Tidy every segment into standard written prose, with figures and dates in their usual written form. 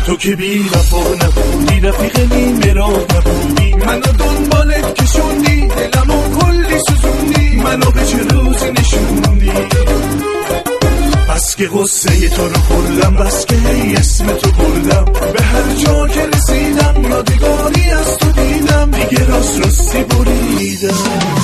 تو که بی وفا نبودی، رفیق نیمه راه نبودی، منو دنبالت کشوندی، دلمو کلی سوزوندی، منو به چه روزی نشوندی. بس که غصه تو رو خوردم، بس که هی اسم تو بردم، به هر جا که رسیدم یادگاری از تو دیدم، دیگه راست راستی بریدم.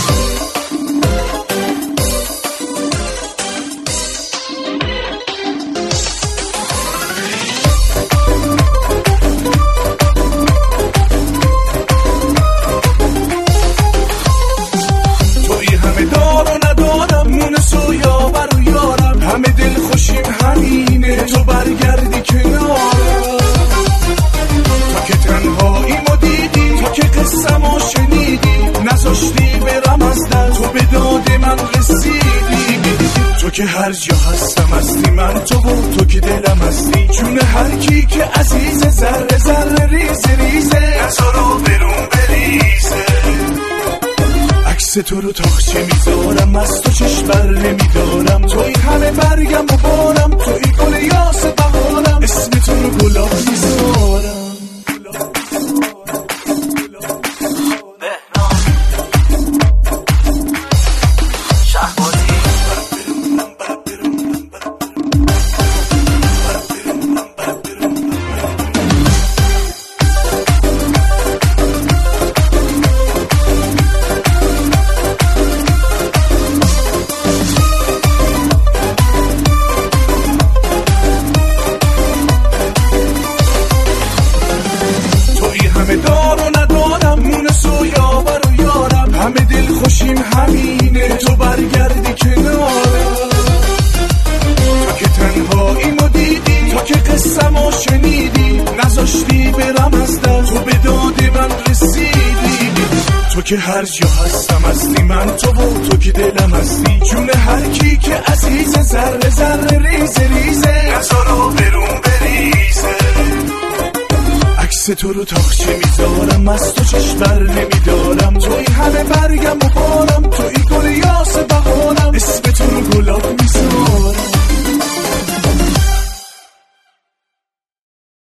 تو برگردی کنارم، تا که تنهاییمو دیدی، تا که قصه‌مو شنیدی، نذاشتی برم از دل، تو به داد من رسیدی. تو که هر جا هستم هستی، من تو که دلم هستی، جون هر کی که عزیز، ذره ذره ریزه ریزه، نذارا برون بریزه. عکس تو رو تاخچه میذارم، از تو چشم بر نمیدارم، توی همه برگم و بارم، توی گل یاس بهارم، اسم تو رو گلاب میذارم. همه دل خوشیم همینه، تو برگردی کنارم، تا که تنهاییمو دیدی، تا که قصه‌مو شنیدی، نذاشتی برم از دل، تو به داد من رسیدی. تو که هر جا هستم هستی، من تو که دلم هستی، جون هر کی که عزیز، ذره ذره ریزه ریزه، نذارا برون بریزه. عکس تو رو تاخچه میذارم، از تو چشم بر نمیدارم، توی همه برگم و بارم، توی گل یاس بهارم، اسم تو رو گلاب میذارم.